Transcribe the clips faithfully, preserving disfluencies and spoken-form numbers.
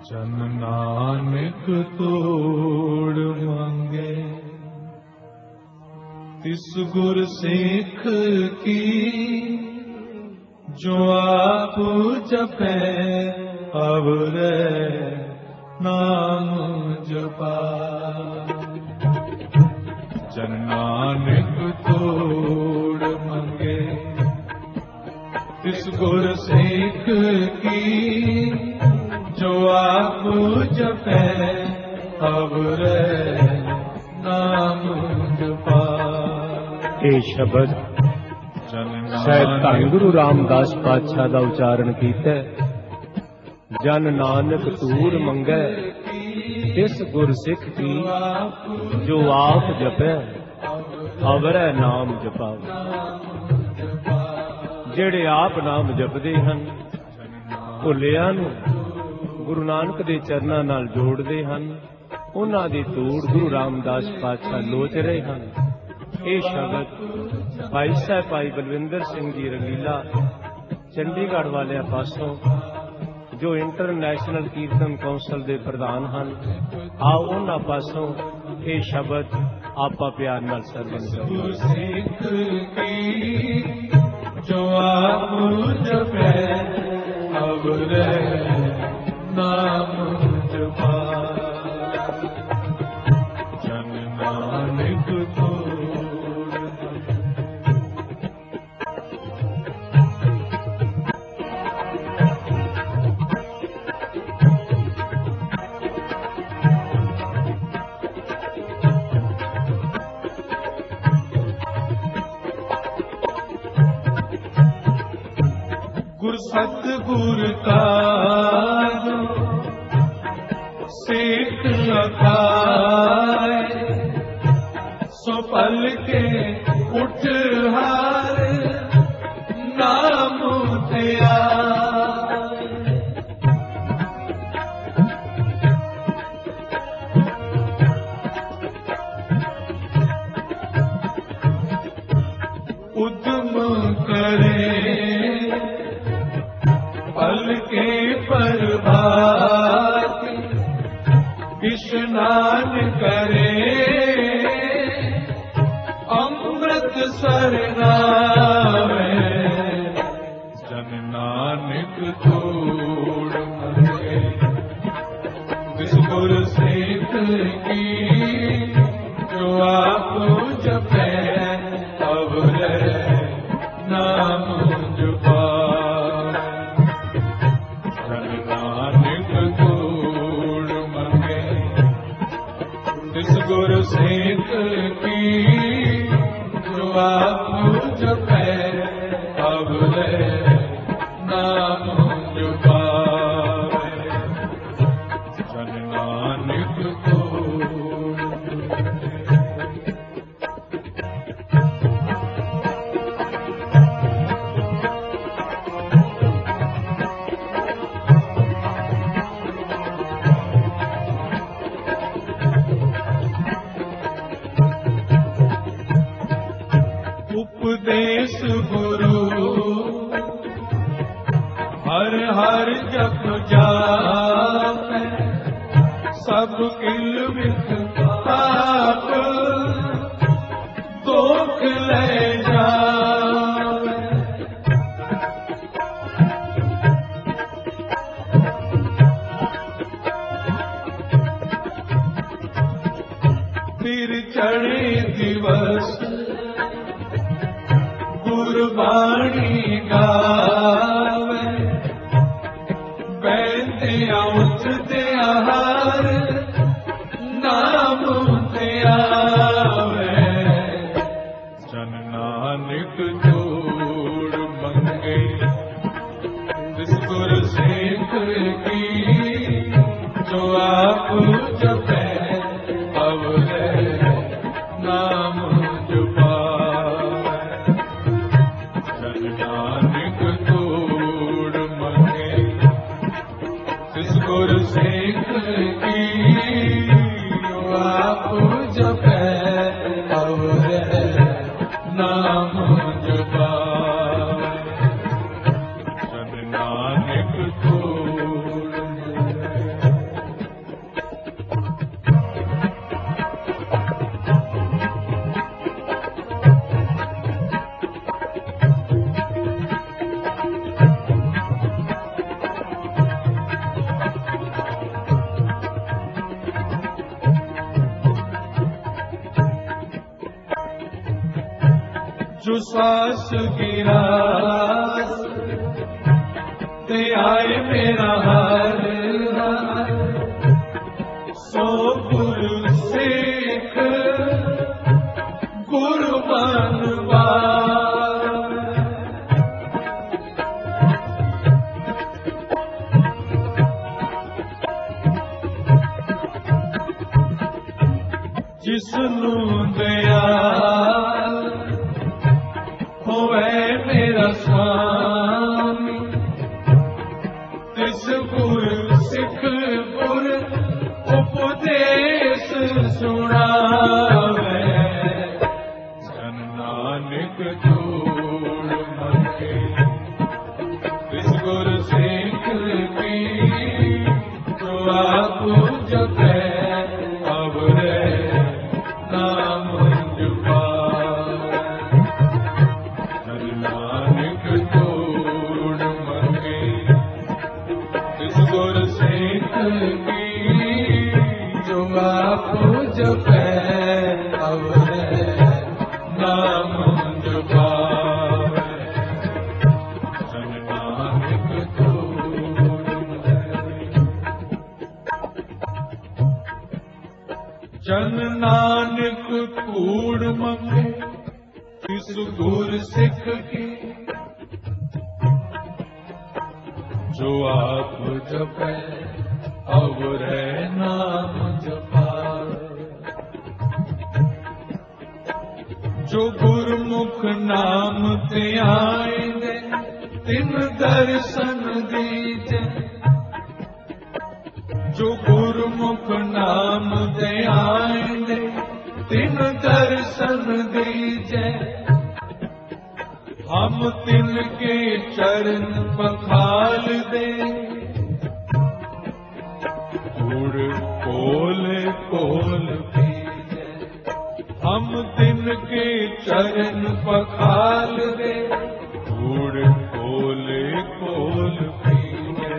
जन नानक तोड़ मांगे तिस गुर सिख की जो आप जपै अवरै नाम जपा। जन नानक तोड़ मांगे तिस गुर सिख की जो आप जपै अवरै नाम जपा। ਇਹ ਸ਼ਬਦ ਸ਼ਾਇਦ ਧੰਨ ਗੁਰੂ ਰਾਮਦਾਸ ਪਾਤਸ਼ਾਹ ਦਾ ਉਚਾਰਨ ਕੀਤਾ। ਜਨ ਨਾਨਕ ਤੂਰ ਮੰਗੈ ਤਿਸ ਗੁਰ ਸਿੱਖ ਕੀ ਜੋ ਆਪ ਜਪੈ ਅਵਰੈ ਨਾਮ ਜਪਾਵੇ। ਜਿਹੜੇ ਆਪ ਨਾਮ ਜਪਦੇ ਹਨ ਭੁੱਲਿਆਂ ਨੂੰ ਗੁਰੂ ਨਾਨਕ ਦੇ ਚਰਨਾਂ ਨਾਲ ਜੋੜਦੇ ਹਨ, ਉਹਨਾਂ ਦੀ ਤੂੜ ਗੁਰੂ ਰਾਮਦਾਸ ਪਾਤਸ਼ਾਹ ਲੋਚ ਰਹੇ ਹਨ। ਇਹ ਸ਼ਬਦ ਭਾਈ ਸਾਹਿਬ ਭਾਈ ਬਲਵਿੰਦਰ ਸਿੰਘ ਜੀ ਰੰਗੀਲਾ ਚੰਡੀਗੜ੍ਹ ਵਾਲਿਆਂ ਪਾਸੋਂ ਜੋ ਇੰਟਰਨੈਸ਼ਨਲ ਕੀਰਤਨ ਕੌਂਸਲ ਦੇ ਪ੍ਰਧਾਨ ਹਨ, ਆਓ ਉਹਨਾਂ ਪਾਸੋਂ ਇਹ ਸ਼ਬਦ ਆਪਾ ਪਿਆਰ ਨਾਲ ਸਰਵਣ ਕਰੀਏ। ਜੋ ਆਪ ਜਪੈ ਅਵਰੈ ਨਾਮ ਜਪਾ। ਜਨ ਨਾਨਕ गुर सतगुर का सेठ अखाए सो पल के उठ हार नाम दिया। उद्यम करे पल के प्रभात स्नान करे अमृत सर नावे। जन नानक तोड़ मांगे तिस गुर सिख की जो आप जपै अवरै नाम जपा। गुर सिख की जो आप जपै अवरै नाम जपावे। जन नानक उपदेश गुरु हर हर जप जापै सब किल विख पाप दोख ले जावै। फिर चढ़े दिवस गुरबाणी गावे बैठिया उठदिया हार नाम ध्यावे। जन नानक तोड़ मंगे तिस गुर सिख की जो आप जपै अवरै नाम जपा। गुर सिख की जो आप जपै अवरै नाम जपा। जन नानक तोड़ जो श्वास की रास ते आए मेरा हर हाल, सो गुरु सिख गुरु बनवा। जिसनू दयाल होवे मेरा स्वामी, तिस गुर सिख गुर उपदेश सुनावे। जन नानक जोड़ मगे तिस गुर सिख की, जो आप जपे अवरे नाम जपावे। जन नानक जोड़ मगे तिस गुर सिख की, जो आप जपे अवरे नाम जपावे। जन नानक जोड़ मगे। जन नानक कूड़ मंगे तिस गुर सिख की, जो आप जपे अवरे नाम जपावे। जो गुरमुख नाम ते आएंगे तिन दर्शन दीजे। जो गुरमुख नाम ते आएंगे तिन दर्शन दीजे। हम तिनके चरण पखाल दे, धूड़ कोल कोल पीजे। हम तिनके चरण पखाल दे, धूड़ कोल कोल पीजे।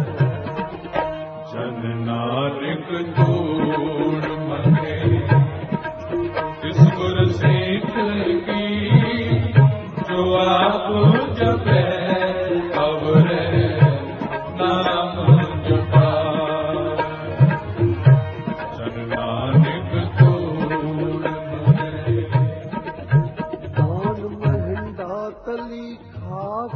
जन नानक जोड़ मगे तिस गुर सिख की, जो आप जपे अवरे नाम जपावे। जन नानक जोड़ मगे। दान महिंदा तली खाक,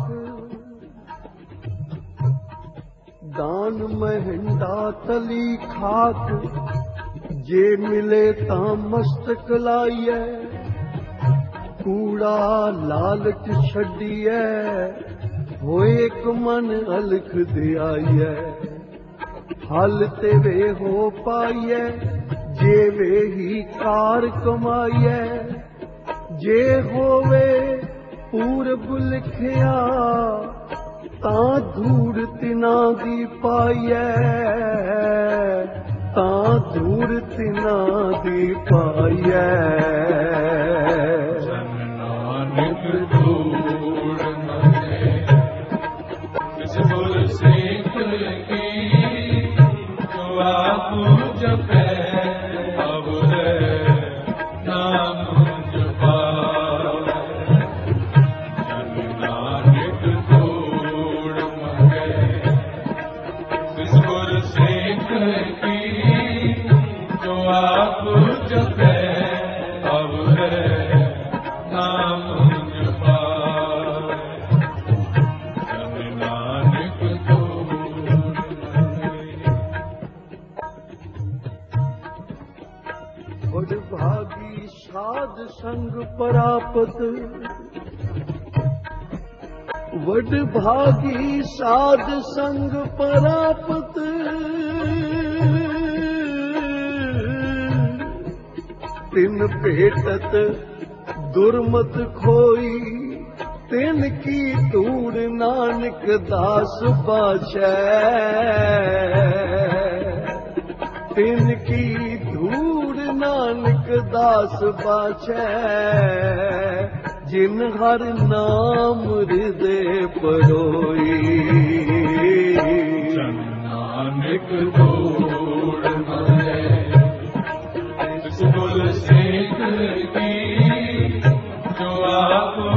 दान महिंदा तली खाक, जे मिले तां मस्तक लाइए। कूड़ा लालच छड़िए, होए एक मन अलख दे आइए। हल ते वे हो पाइए, जे वे ही कार कमाइए। जे होवे पूरब लिखिया, तां धूड़ तिना दी पाइए। तां धूड़ तिना दी पाइए। जन नानक जोड़ मगे तिस गुर सिख की, जो आप जपे अवरे नाम जपावे। जन नानक जोड़ मगे तिस गुर सिख की, जो आप जपे अवरे नाम जपावे। जन नानक जोड़ मगे। बड़ भागी साध संग परापत, वड भागी साध संग परापत। तिन भेटत दुर्मत खोई, तिन की धूड़ नानक दास बाछै। तिन की धूड़ नानक दास बाछै, जिन हर नाम हृदय परोई। जन नानक जोड़ मगे तिस गुर सिख की, जो आप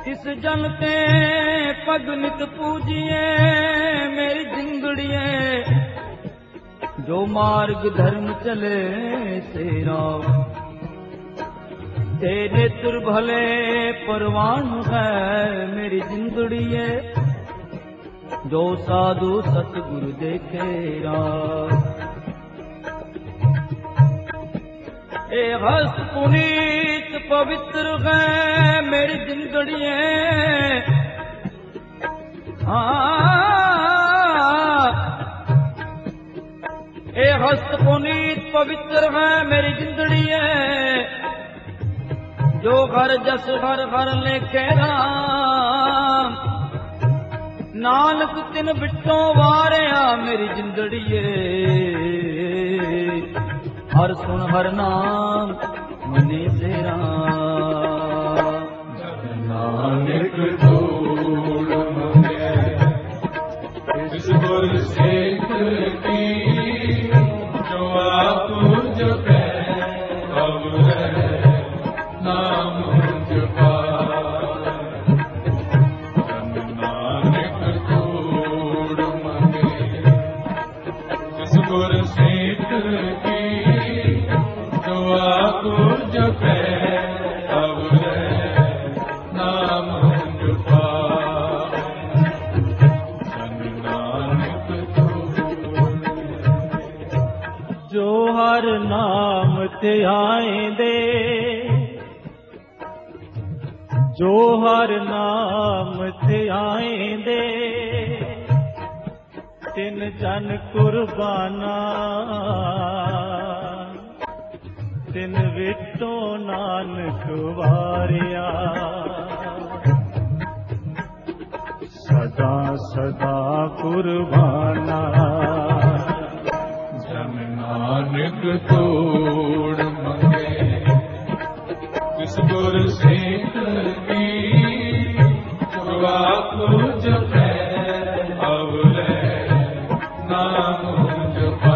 तिस जन ते पग नित पूजिए मेरी जिंदड़िए जो मार्ग धर्म चले से राम तेरे तुर भले परवान है मेरी जिंदड़िए जो साधु सतगुरु देखे राम ए हस्त पुनीत पवित्र है मेरी जिंदड़िए ए हस्त पुनीत पवित्र है मेरी जिंदड़िए जो घर जस हर हर लेखे राम नानक तिन बिटो वारिया मेरी जिंदड़िए हर सुन हर नाम मने से राम नानक धूड़ मने इस गुर सिख की जो आप जपे अब नाम जपा नानक धूड़ मने इस गुर सिख की जो आप जपे अब नाम जपा नानक जो हर नाम ते आएंदे जो हर नाम ते आएंदे तिन जन कुर्बाना तिन विटो नानक वारिया सदा सदा कुर्बाना जन नानक तोड़ मंगे किस गुर सिख की जो आप जपे अवले नाम जपा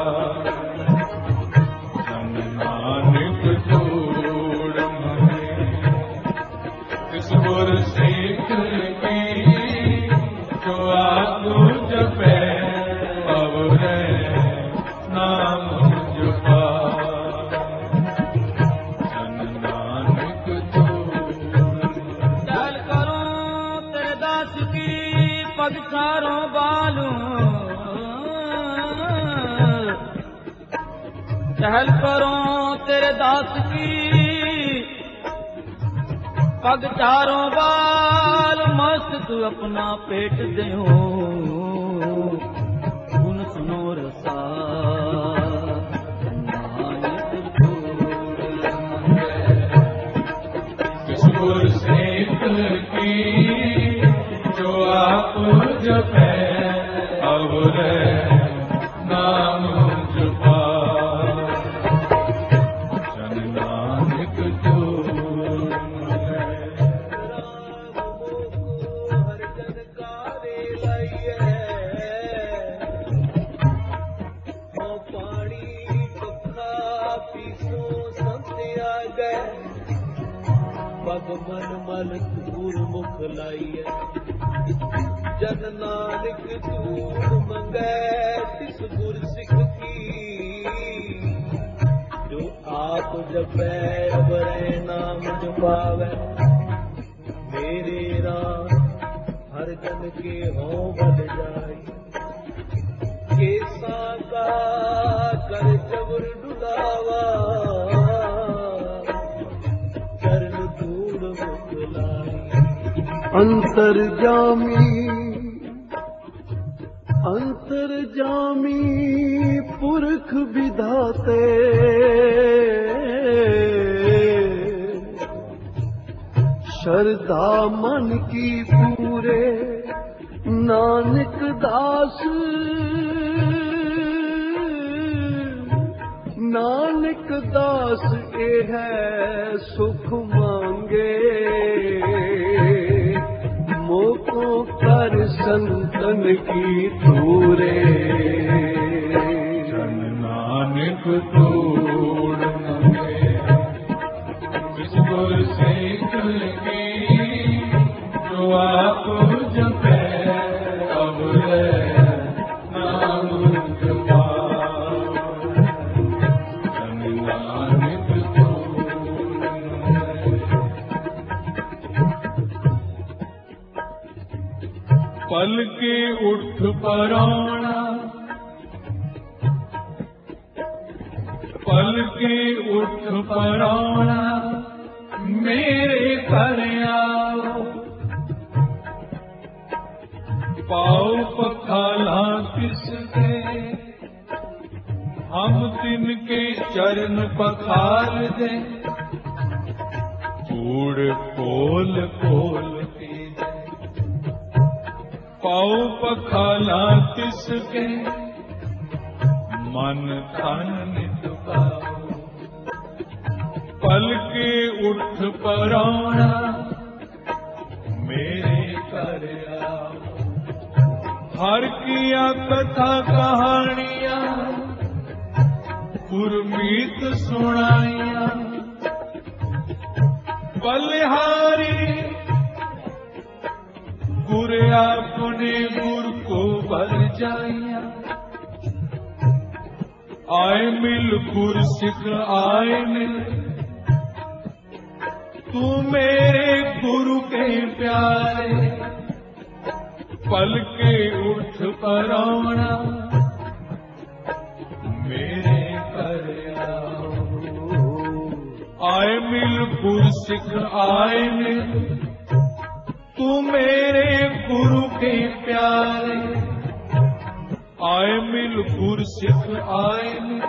जन नानक तोड़ मंगे किस गुर सिख की जो आप जपे अवले नाम जपा जन नानक चल करो तेरे दास की पग चारों बालू चहल करो तेरे दास की पग चारों बाल मस्त तू अपना पेट देओ गुण सुनो रसा किस गुर सिख की जो आप जपे अवले नाम जपा जन नानक हर जन कारे लाइए हो पानी पखा पीसो संत्या गए पग मन मल गुरमुख लाइए जन नानक तूड़ मंगै तिस गुर सिख की जो आप जपै अबरै नाम जपावै मेरे राम हर जन के हों बल जाई केसा का कर जबर डुलावा चरण धूड़ मुख लाई अंतर्जामी अंतर्जामी पुरख विधाते श्रद्धा मन की पूरे नानक दास नानक दास ए है सुख मांगे मोको कर संतन की तूरे जन नानक तोड़ मंगे किस गुर सिख की आप जपै अवरै नाम जपावै जन नानक पल के उठ पराणा पल के उठ पराणा मेरे घर आओ पाओ पखाला किसके हम तिनके चरण पखाल दे चूड़ कोल कोल के दे पाओ पखाला किसके मन तन नित पाओ पल के उठ पराणा मेरे घर आओ हर किया कथा कहानियां गुरमीत सुनाइया बलिहारी गुर अपने गुर को बल जाइया आए मिल गुर सिख आए मिल तू मेरे गुरु के प्यारे पल के उठ पराणा मेरे घर आओ आए मिल गुर सिख आए मिल तू मेरे गुरु के प्यारे आए मिल गुर सिख आए मिल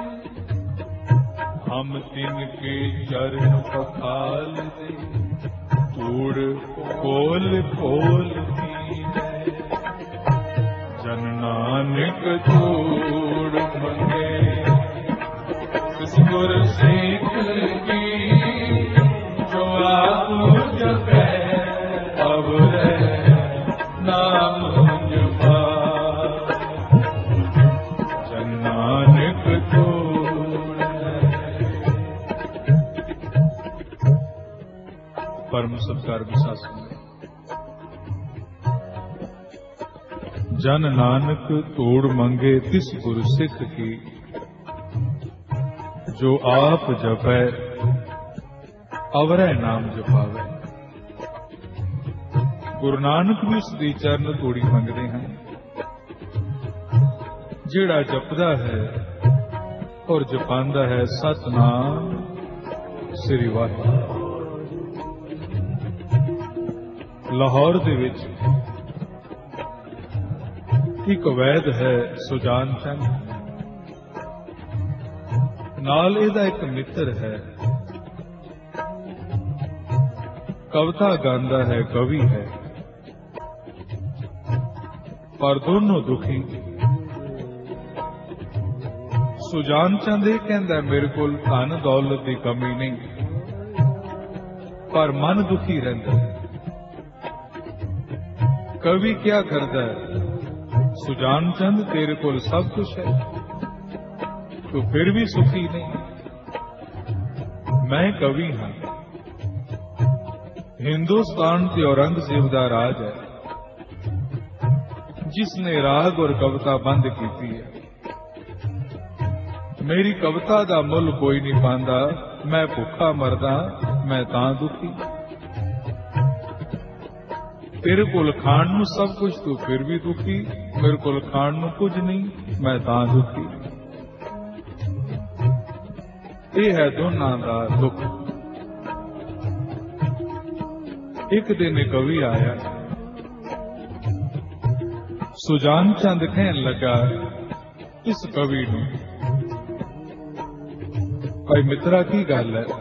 हम तिनके चरण पखाल दे तूड़ कोल कोल कीनै जन नानक तूड़ मंगे किस गुर सिख की जो आप जपै अवरै नाम जपावै जन नानक परम सत्कार विशासन जन नानक तोड़ मंगे तिस गुरु सिख की जो आप जपै अवरै नाम जपावै गुरु नानक भी उस दी चरण तोड़ी मंगते हैं जेड़ा जपदा है और जपांदा है सतनाम श्री वाहिगुरू। लाहौर दे विच एक वैद है सुजान चंद नाल इहदा एक मित्र है कविता गांदा है कवि है पर दोनों दुखी सुजान चंद ये कहंदा मेरे कोल धन दौलत की कमी नहीं पर मन दुखी रहिंदा है कवि क्या करता है सुजान चंद तेरे कोल सब कुछ है तो फिर भी सुखी नहीं मैं कवि हां हिंदुस्तान के औरंगजेब का राज है जिसने राग और कविता बंद की है मेरी कविता का मुल कोई नहीं पांदा मैं भुखा मरदा मैं तां दुखी तेरे कोल खाण नूं सब कुछ तू फिर भी दुखी मेरे कोल खाण नूं कुछ नहीं मैं तां दुखी ये है दोनों का दुख। एक दिन कवि आया सुजान चंद कहन लगा इस कवि नूं भाई मित्रा की गल है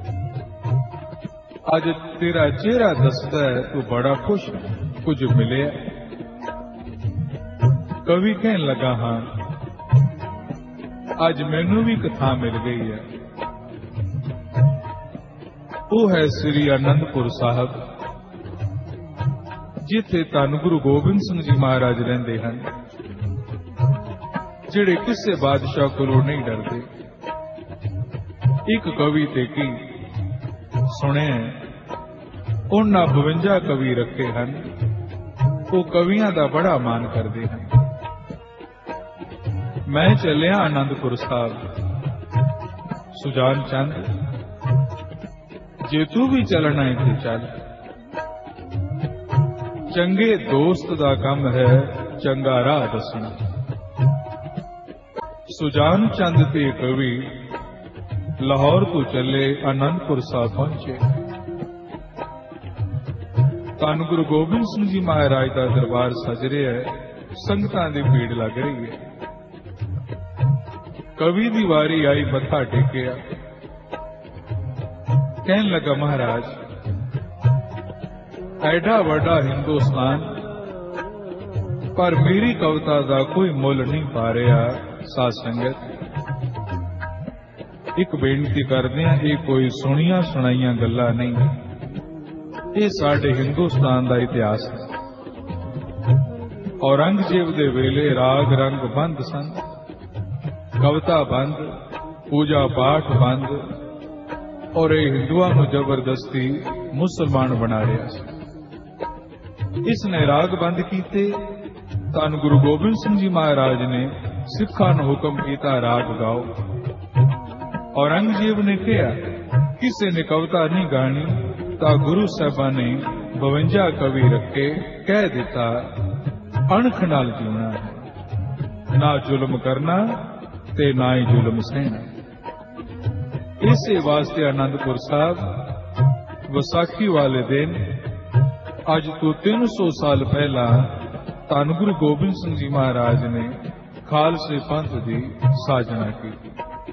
अज तेरा चेहरा दसदा है तू बड़ा खुश कुछ मिले कवि कहन लगा हाँ अज मैनू भी कथा मिल गई है वो है श्री आनंदपुर साहब जिथे धन गुरु गोबिंद सिंह जी महाराज रहिंदे हन जिहड़े किसी बादशाह कोलों नहीं डरते। एक कवि ते की सुने ਉਹਨਾਂ ਬਵੰਜਾ ਕਵੀ ਰੱਖੇ ਹਨ। ਉਹ ਕਵੀਆਂ ਦਾ ਬੜਾ ਮਾਣ ਕਰਦੇ ਹਨ। ਮੈਂ ਚੱਲਿਆ ਆਨੰਦਪੁਰ ਸਾਹਿਬ। ਸੁਜਾਨ ਚੰਦ, ਜੇ ਤੂੰ ਵੀ ਚੱਲਣਾ ਹੈ ਤੇ ਚੱਲ। ਚੰਗੇ ਦੋਸਤ ਦਾ ਕੰਮ ਹੈ ਚੰਗਾ ਰਾਹ ਦੱਸਣਾ। ਸੁਜਾਨ ਚੰਦ ਤੇ ਕਵੀ ਲਾਹੌਰ ਤੋਂ ਚੱਲੇ ਆਨੰਦਪੁਰ ਸਾਹਿਬ ਪਹੁੰਚੇ। ਧੰਨ ਗੁਰੂ ਗੋਬਿੰਦ ਸਿੰਘ ਜੀ ਮਹਾਰਾਜ ਦਾ ਦਰਬਾਰ ਸਜ ਰਿਹਾ ਹੈ। ਸੰਗਤਾਂ ਦੀ ਭੀੜ ਲੱਗ ਰਹੀ ਹੈ। ਕਵੀ ਦੀ ਵਾਰੀ ਆਈ, ਮੱਥਾ ਟੇਕਿਆ। ਕਹਿਣ ਲੱਗਾ, ਮਹਾਰਾਜ, ਐਡਾ ਵੱਡਾ ਹਿੰਦੁਸਤਾਨ, ਪਰ ਮੇਰੀ ਕਵਿਤਾ ਦਾ ਕੋਈ ਮੁੱਲ ਨਹੀਂ ਪਾ ਰਿਹਾ। ਸਾਧ ਸੰਗਤ, ਇੱਕ ਬੇਨਤੀ ਕਰਦੇ ਹਾਂ, ਇਹ ਕੋਈ ਸੁਣੀਆਂ ਸੁਣਾਈਆਂ ਗੱਲਾਂ ਨਹੀਂ, ਇਹ ਸਾਡੇ ਹਿੰਦੁਸਤਾਨ ਦਾ ਇਤਿਹਾਸ ਹੈ। ਔਰੰਗਜ਼ੇਬ ਦੇ ਵੇਲੇ ਰਾਗ ਰੰਗ ਬੰਦ ਸਨ, ਕਵਿਤਾ ਬੰਦ, ਪੂਜਾ ਪਾਠ ਬੰਦ, ਔਰ ਇਹ ਹਿੰਦੂਆਂ ਨੂੰ ਜ਼ਬਰਦਸਤੀ ਮੁਸਲਮਾਨ ਬਣਾ ਰਿਹਾ ਸੀ। ਇਸ ਨੇ ਰਾਗ ਬੰਦ ਕੀਤੇ। ਧੰਨ ਗੁਰੂ ਗੋਬਿੰਦ ਸਿੰਘ ਜੀ ਮਹਾਰਾਜ ਨੇ ਸਿੱਖਾਂ ਨੂੰ ਹੁਕਮ ਕੀਤਾ, ਰਾਗ ਗਾਓ। ਔਰੰਗਜ਼ੇਬ ਨੇ ਕਿਹਾ, ਕਿਸੇ ਨੇ ਕਵਿਤਾ ਨਹੀਂ ਗਾਣੀ, ਤਾਂ ਗੁਰੂ ਸਾਹਿਬਾਂ ਨੇ ਬਵੰਜਾ ਕਵੀ ਰੱਖੇ। ਕਹਿ ਦਿੱਤਾ, ਅਣਖ ਨਾਲ ਜਿਉਣਾ ਹੈ, ਨਾ ਜ਼ੁਲਮ ਕਰਨਾ ਤੇ ਨਾ ਹੀ ਜ਼ੁਲਮ ਸਹਿਣਾ। ਇਸੇ ਵਾਸਤੇ ਆਨੰਦਪੁਰ ਸਾਹਿਬ ਵਿਸਾਖੀ ਵਾਲੇ ਦਿਨ, ਅੱਜ ਤੋਂ ਤਿੰਨ ਸੌ ਸਾਲ ਪਹਿਲਾਂ, ਧੰਨ ਗੁਰੂ ਗੋਬਿੰਦ ਸਿੰਘ ਜੀ ਮਹਾਰਾਜ ਨੇ ਖਾਲਸੇ ਪੰਥ ਦੀ ਸਾਜਨਾ ਕੀਤੀ।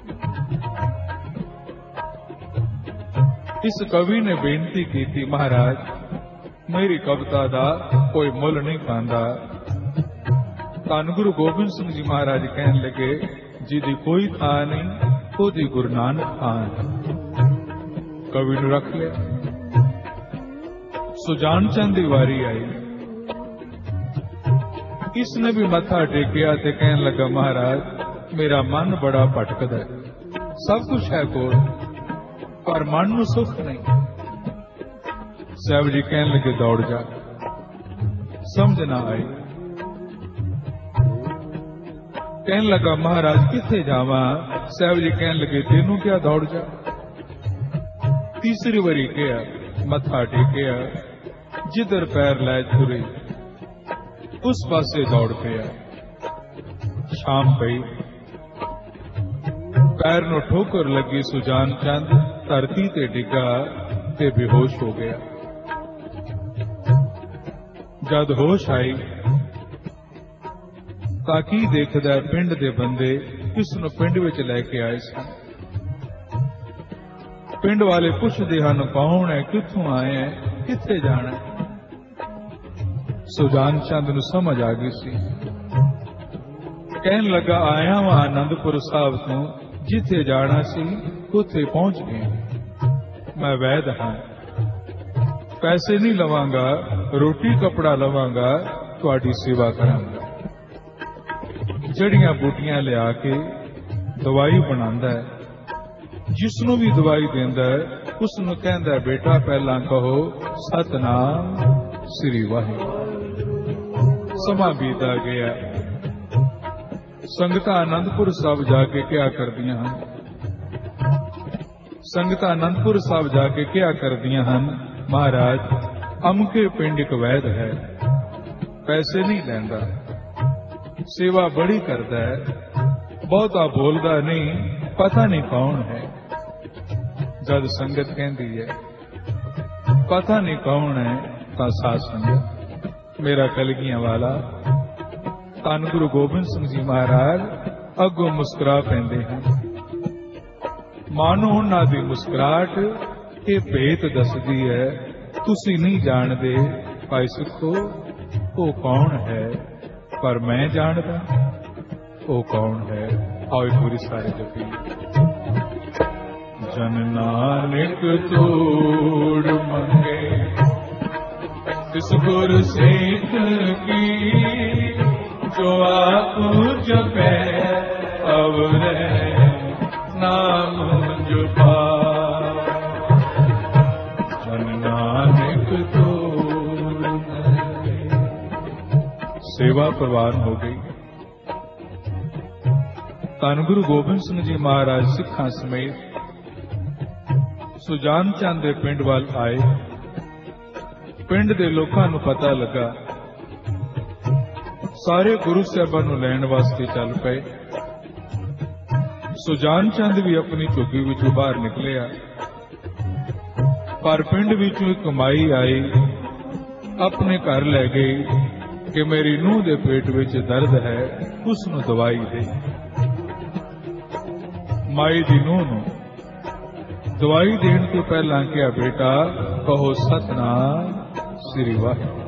ਇਸ ਕਵੀ ਨੇ ਬੇਨਤੀ ਕੀਤੀ, ਮਹਾਰਾਜ, ਮੇਰੀ ਕਵਿਤਾ ਦਾ ਕੋਈ ਮੁੱਲ ਨਹੀਂ ਪਾਉਂਦਾ। ਧੰਨ ਗੁਰੂ ਗੋਬਿੰਦ ਸਿੰਘ ਜੀ ਮਹਾਰਾਜ ਕਹਿਣ ਲੱਗੇ, ਜਿਹਦੀ ਕੋਈ ਥਾਂ ਨਹੀਂ, ਉਹਦੀ ਗੁਰੂ ਨਾਨਕ ਥਾਂ ਹੈ। ਕਵੀ ਨੂੰ ਰੱਖ ਲਿਆ। ਸੁਜਾਨ ਚੰਦ ਦੀ ਵਾਰੀ ਆਈ। ਇਸ ਨੇ ਵੀ ਮੱਥਾ ਟੇਕਿਆ ਤੇ ਕਹਿਣ ਲੱਗਾ, ਮਹਾਰਾਜ, ਮੇਰਾ ਮਨ ਬੜਾ ਭਟਕਦਾ ਹੈ। ਸਭ ਕੁਝ ਹੈ ਕੋਲ, ਪਰ ਮਨ ਨੂੰ ਸੁੱਖ ਨਹੀਂ। ਸਾਹਿਬ ਜੀ ਕਹਿਣ ਲੱਗੇ, ਦੌੜ ਜਾ। ਸਮਝ ਨਾ ਆਈ। ਕਹਿਣ ਲੱਗਾ, ਮਹਾਰਾਜ, ਕਿੱਥੇ ਜਾਵਾਂ? ਸਾਹਿਬ ਜੀ ਕਹਿਣ ਲੱਗੇ, ਤੈਨੂੰ ਕਿਆ, ਦੌੜ ਜਾ। ਤੀਸਰੀ ਵਾਰੀ ਕਿਹਾ, ਮੱਥਾ ਟੇਕਿਆ। ਜਿੱਧਰ ਪੈਰ ਲੈ ਤੁਰੇ, ਉਸ ਪਾਸੇ ਦੌੜ ਪਿਆ। ਸ਼ਾਮ ਪਈ, ਪੈਰ ਨੂੰ ਠੋਕਰ ਲੱਗੀ। ਸੁਜਾਨ ਚੰਦ ਧਰਤੀ ਤੇ ਡਿੱਗਾ ਤੇ ਬੇਹੋਸ਼ ਹੋ ਗਿਆ। ਜਦ ਹੋਸ਼ ਆਈ ਤਾਂ ਕੀ ਦੇਖਦਾ, ਪਿੰਡ ਦੇ ਬੰਦੇ ਇਸ ਨੂੰ ਪਿੰਡ ਵਿੱਚ ਲੈ ਕੇ ਆਏ ਸਨ। ਪਿੰਡ ਵਾਲੇ ਪੁੱਛਦੇ ਹਨ, ਕੌਣ ਹੈ, ਕਿੱਥੋਂ ਆਏ ਹੈ, ਕਿੱਥੇ ਜਾਣਾ ਹੈ? ਸੁਜਾਨ ਚੰਦ ਨੂੰ ਸਮਝ ਆ ਗਈ ਸੀ। ਕਹਿਣ ਲੱਗਾ, ਆਇਆ ਵਾਂ ਆਨੰਦਪੁਰ ਸਾਹਿਬ ਤੋਂ, ਜਿੱਥੇ ਜਾਣਾ ਸੀ ਉੱਥੇ ਪਹੁੰਚ ਗਿਆ। ਮੈਂ ਵੈਦ ਹਾਂ, ਪੈਸੇ ਨਹੀਂ ਲਵਾਂਗਾ, ਰੋਟੀ ਕੱਪੜਾ ਲਵਾਂਗਾ, ਤੁਹਾਡੀ ਸੇਵਾ ਕਰਾਂਗਾ। ਜੜੀਆਂ ਬੂਟੀਆਂ ਲਿਆ ਕੇ ਦਵਾਈ ਬਣਾਉਂਦਾ ਹੈ। ਜਿਸ ਨੂੰ ਵੀ ਦਵਾਈ ਦਿੰਦਾ ਹੈ, ਉਸ ਨੂੰ ਕਹਿੰਦਾ, ਬੇਟਾ ਪਹਿਲਾਂ ਕਹੋ ਸਤਨਾਮ ਸ੍ਰੀ ਵਾਹਿਗੁਰੂ। ਸਮਾਂ ਬੀਤਾ ਗਿਆ। ਸੰਗਤਾਂ ਆਨੰਦਪੁਰ ਸਾਹਿਬ ਜਾ ਕੇ ਕਿਹਾ ਕਰਦੀਆਂ ਹਨ ਸੰਗਤਾਂ ਆਨੰਦਪੁਰ ਸਾਹਿਬ ਜਾ ਕੇ ਕਿਹਾ ਕਰਦੀਆਂ ਹਨ, ਮਹਾਰਾਜ, ਅਮਕੇ ਪਿੰਡ ਇੱਕ ਵੈਦ ਹੈ, ਪੈਸੇ ਨਹੀਂ ਲੈਂਦਾ, ਸੇਵਾ ਬੜੀ ਕਰਦਾ ਹੈ, ਬਹੁਤਾ ਬੋਲਦਾ ਨਹੀਂ, ਪਤਾ ਨਹੀਂ ਕੌਣ ਹੈ। ਜਦ ਸੰਗਤ ਕਹਿੰਦੀ ਹੈ ਪਤਾ ਨਹੀਂ ਕੌਣ ਹੈ, ਤਾਂ ਸਾਧ ਸੰਗਤ, ਮੇਰਾ ਕਲਗੀਆਂ ਵਾਲਾ ਧੰਨ ਗੁਰੂ ਗੋਬਿੰਦ ਸਿੰਘ ਜੀ ਮਹਾਰਾਜ ਅੱਗੋਂ ਮੁਸਕਰਾ ਪੈਂਦੇ ਹਨ। ਮਾਨੋ ਉਹਨਾਂ ਦੀ ਮੁਸਕਰਾਹਟ ਇਹ ਭੇਤ ਦੱਸਦੀ ਹੈ, ਤੁਸੀਂ ਨਹੀਂ ਜਾਣਦੇ ਭਾਈ ਸਿੱਖੋ ਉਹ ਕੌਣ ਹੈ, ਪਰ ਮੈਂ ਜਾਣਦਾ ਉਹ ਕੌਣ ਹੈ। ਆਓ ਇੱਕ ਵਾਰੀ ਸਾਰੇ ਜਪੀ। ਜਨ ਨਾਨਕ ਤੋੜ ਮੰਗੇ ਤਿਸ ਗੁਰ ਸੇਖ ਕੀ, ਜੋ ਆਪ ਜਪੈ ਅਵਰੈ ਨਾਮ ਜਪਾ। ਜਨ ਨਾਨਕ सेवा प्रवान हो गई। ਧੰਨ ਗੁਰੂ ਗੋਬਿੰਦ ਸਿੰਘ ਜੀ ਮਹਾਰਾਜ ਸਿੱਖਾਂ ਸਮੇਤ ਸੁਜਾਨ ਚੰਦ ਦੇ ਪਿੰਡ ਵੱਲ ਆਏ। ਪਿੰਡ ਦੇ ਲੋਕਾਂ ਨੂੰ ਪਤਾ ਲੱਗਾ, ਸਾਰੇ ਗੁਰੂ ਸਾਹਿਬਾਂ ਨੂੰ ਲੈਣ ਵਾਸਤੇ ਚੱਲ ਪਏ। ਸੁਜਾਨ ਚੰਦ ਵੀ ਆਪਣੀ ਝੁੱਗੀ ਵਿੱਚੋਂ ਬਾਹਰ ਨਿਕਲਿਆ, ਪਰ ਪਿੰਡ ਵਿੱਚੋਂ ਇੱਕ ਮਾਈ ਆਈ, ਆਪਣੇ ਘਰ ਲੈ ਗਈ ਕਿ ਮੇਰੀ ਨੂੰਹ ਦੇ ਪੇਟ ਵਿੱਚ ਦਰਦ ਹੈ, ਉਸ ਨੂੰ ਦਵਾਈ ਦੇ। ਮਾਈ ਦੀ ਨੂੰਹ ਨੂੰ ਦਵਾਈ ਦੇਣ ਤੋਂ ਪਹਿਲਾਂ ਕਿਹਾ, ਬੇਟਾ ਕਹੋ ਸਤਿਨਾਮ ਸ੍ਰੀ ਵਾਹਿਗੁਰੂ।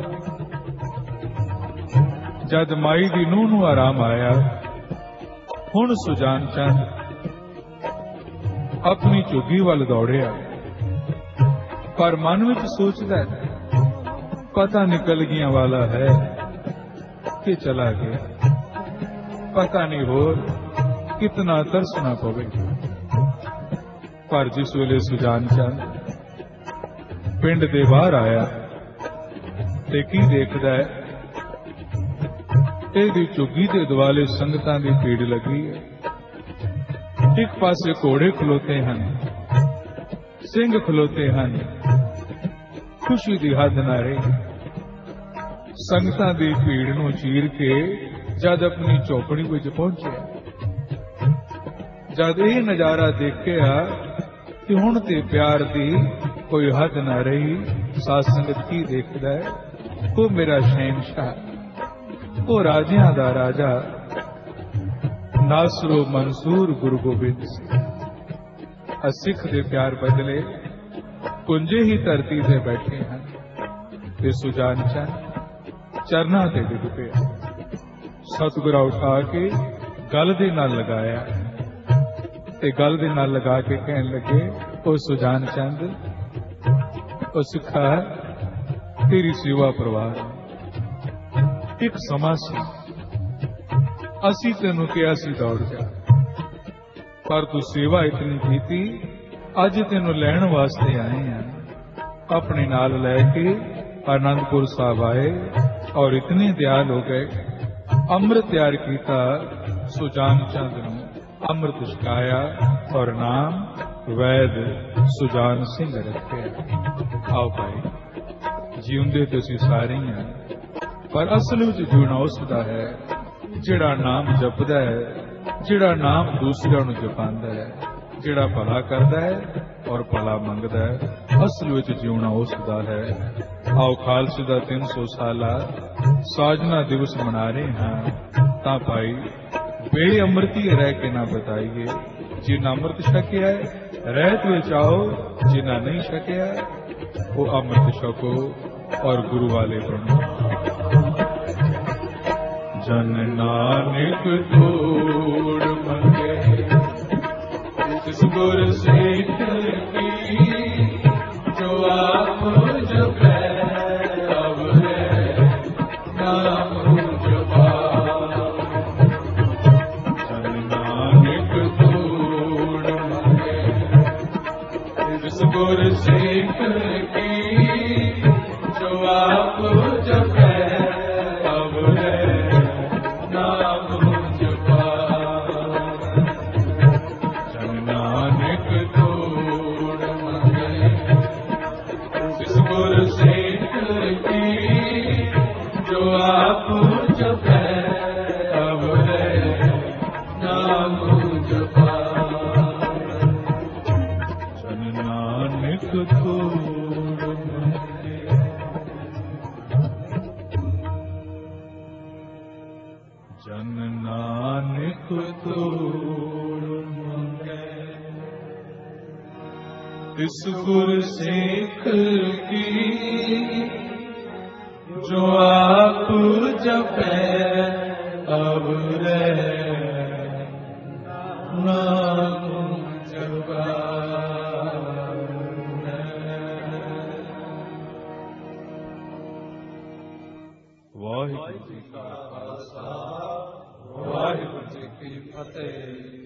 ਜਦ ਮਾਈ ਦੀ ਨੂੰਹ ਨੂੰ ਆਰਾਮ ਆਇਆ, ਹੁਣ ਸੁਜਾਨ ਚੰਦ ਆਪਣੀ ਝੁੱਗੀ ਵੱਲ ਦੌੜਿਆ, ਪਰ ਮਨ ਵਿੱਚ ਸੋਚਦਾ ਪਤਾ ਨਹੀਂ ਕਲਗੀਆਂ ਵਾਲਾ ਹੈ ਕਿ ਚਲਾ ਗਿਆ, ਪਤਾ ਨਹੀਂ ਹੋਰ ਕਿਤਨਾ ਤਰਸਣਾ ਪਵੇ। ਪਰ ਜਿਸ ਵੇਲੇ ਸੁਜਾਨ ਚੰਦ ਪਿੰਡ ਦੇ ਬਾਹਰ ਆਇਆ ਤੇ ਕੀ ਦੇਖਦਾ ਹੈ, ਇਹਦੀ ਝੁੱਗੀ ਦੇ ਦੁਆਲੇ ਸੰਗਤਾਂ ਦੀ ਭੀੜ ਲੱਗੀ ਹੈ। ਇੱਕ ਪਾਸੇ ਘੋੜੇ ਖਲੋਤੇ ਹਨ, ਸਿੰਘ ਖਲੋਤੇ ਹਨ, ਖੁਸ਼ੀ ਦੀ ਹੱਦ ਨਾ ਰਹੀ। ਸੰਗਤਾਂ ਦੀ ਭੀੜ ਨੂੰ ਚੀਰ ਕੇ ਜਦ ਆਪਣੀ ਝੋਪੜੀ ਵਿੱਚ ਪਹੁੰਚਿਆ, ਜਦ ਇਹ ਨਜ਼ਾਰਾ ਦੇਖਿਆ ਕਿ ਹੁਣ ਤੇ ਪਿਆਰ ਦੀ ਕੋਈ ਹੱਦ ਨਾ ਰਹੀ। ਸਾਧ ਸੰਗਤ ਕੀ ਦੇਖਦਾ ਹੈ, ਉਹ ਮੇਰਾ ਸ਼ਹਿਨਸ਼ਾਹ, ਉਹ ਰਾਜਿਆਂ ਦਾ ਰਾਜਾ, ਨਾਸਰੋ ਮਨਸੂਰ ਗੁਰੂ ਗੋਬਿੰਦ ਸਿੰਘ। ਅਸਿੱਖ ਦੇ ਪਿਆਰ ਬਦਲੇ ਕੁੰਜੇ ਹੀ ਧਰਤੀ ਤੇ ਬੈਠੇ ਹਨ ਤੇ ਸੁਜਾਨ ਚੰਦ ਚਰਨਾਂ ਤੇ ਡਿੱਗ ਪਿਆ। ਸਤਿਗੁਰਾਂ ਉਠਾ ਕੇ ਗਲ ਦੇ ਨਾਲ ਲਗਾਇਆ ਤੇ ਗਲ ਦੇ ਨਾਲ ਲਗਾ ਕੇ ਕਹਿਣ ਲੱਗੇ, ਉਹ ਸੁਜਾਨ ਚੰਦ, ਉਹ ਸਿੱਖਾ ਤੇਰੀ ਸੇਵਾ ਪ੍ਰਵਾਨ। ਇੱਕ ਸਮਾਂ ਸੀ ਅਸੀਂ ਤੈਨੂੰ ਕਿਹਾ ਸੀ ਦੌੜ ਜਾ, ਪਰ ਤੂੰ ਸੇਵਾ ਇਤਨੀ ਕੀਤੀ, ਅੱਜ ਤੈਨੂੰ ਲੈਣ ਵਾਸਤੇ ਆਏ ਹਾਂ। ਆਪਣੇ ਨਾਲ ਲੈ ਕੇ ਆਨੰਦਪੁਰ ਸਾਹਿਬ ਆਏ ਔਰ ਇਤਨੇ ਦਿਆਲ ਹੋ ਗਏ, ਅੰਮ੍ਰਿਤ ਤਿਆਰ ਕੀਤਾ, ਸੁਜਾਨ ਚੰਦ ਨੂੰ ਅੰਮ੍ਰਿਤ ਛਕਾਇਆ ਔਰ ਨਾਮ ਵੈਦ ਸੁਜਾਨ ਸਿੰਘ ਰੱਖਿਆ। ਆਓ ਭਾਈ, ਜਿਉਂਦੇ ਤੁਸੀਂ ਸਾਰੇ ਹੀ ਆ, ਪਰ ਅਸਲ ਵਿੱਚ ਜਿਉਣਾ ਉਸ ਦਾ ਹੈ ਜਿਹੜਾ ਨਾਮ ਜਪਦਾ ਹੈ, ਜਿਹੜਾ ਨਾਮ ਦੂਸਰਿਆਂ ਨੂੰ ਜਪਾਉਂਦਾ ਹੈ, ਜਿਹੜਾ ਭਲਾ ਕਰਦਾ ਹੈ ਔਰ ਭਲਾ ਮੰਗਦਾ ਹੈ। ਅਸਲ ਵਿੱਚ ਜਿਉਣਾ ਉਸ ਦਾ ਹੈ। ਆਓ ਖਾਲਸੇ ਦਾ ਤਿੰਨ ਸੌ ਸਾਲਾ ਸਾਜਨਾ ਦਿਵਸ ਮਨਾ ਰਹੇ ਹਾਂ ਤਾਂ ਭਾਈ ਬੇ ਅੰਮ੍ਰਿਤੀ ਰਹਿ ਕੇ ਨਾ ਬਤਾਈਏ। ਜਿਨ੍ਹਾਂ ਅੰਮ੍ਰਿਤ ਛਕਿਆ ਹੈ ਰਹਿਤ ਵਿੱਚ ਆਓ, ਜਿਨ੍ਹਾਂ ਨਹੀਂ ਛਕਿਆ ਉਹ ਅੰਮ੍ਰਿਤ ਛਕੋ ਔਰ ਗੁਰੂ ਵਾਲੇ ਬਣੋ। ਜਨ ਨਾਨਕ ਤੋੜ ਮੰਗੇ ਤਿਸ ਗੁਰ ਸੇਖ ਕੀ, ਜੋ ਆਪ ਜਪੈ ਅਵਰੇ ਨਾਮ ਜਪਾ। ਜਨ ਨਾਨਕ ਤੋੜ ਮੰਗੇ ਤਿਸ ਗੁਰ ਸੇਖ ਕੀ, ਜੋ ਆਪ ਜਪੈ तिस गुर सेख की, जो आप जपै अवरै नाम जपा। वाहिगुरू जी का खालसा, वाहिगुरू जी की फतेह।